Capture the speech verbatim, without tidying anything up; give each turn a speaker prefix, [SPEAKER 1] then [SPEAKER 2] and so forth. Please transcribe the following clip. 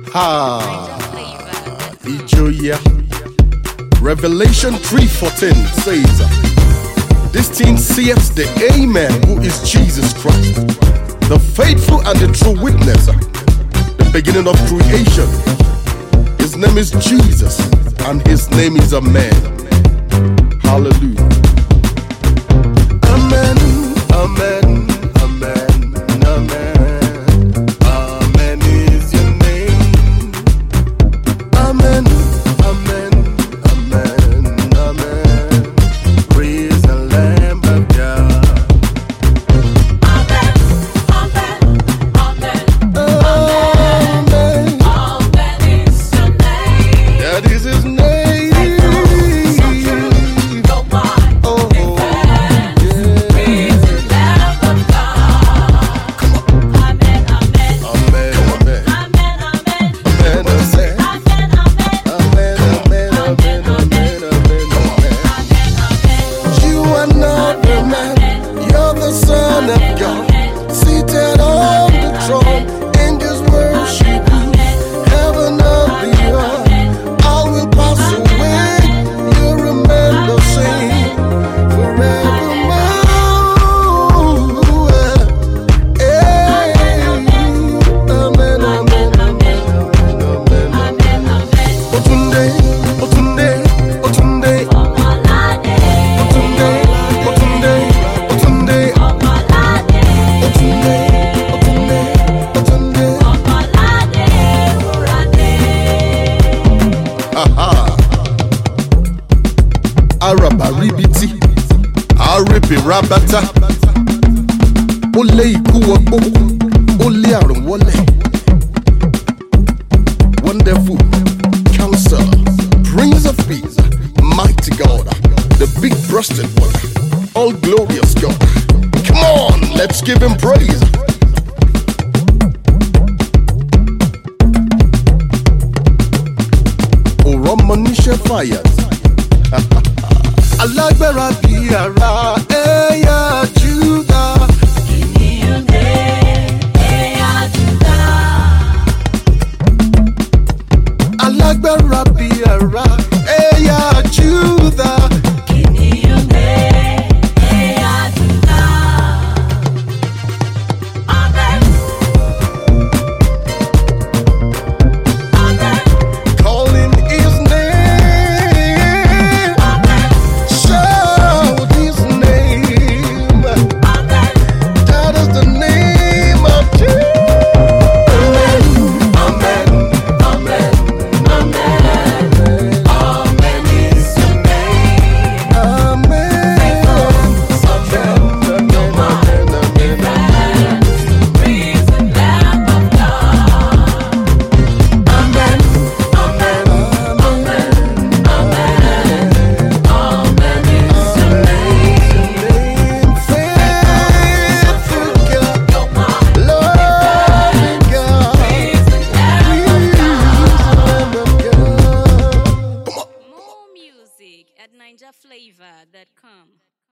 [SPEAKER 1] Ha! Ijoya. Revelation three fourteen says, this thing saith the Amen, who is Jesus Christ, the faithful and the true witness, the beginning of creation. His name is Jesus, and his name is a man. Hallelujah. Amen, amen, amen, amen. Amen is your name. Amen, amen, amen, amen. Praise the Lamb of God.
[SPEAKER 2] Amen, amen, amen, amen. Amen is your name.
[SPEAKER 1] That is his name. Arabaribiti, Aribi Rabata, Ole Ikuwabo, Ole Arunwole. Wonderful Counselor, Prince of Peace, Mighty God, the big breasted one, all glorious God. Come on, let's give him praise. Oromonisha fires. Alágbára bí ara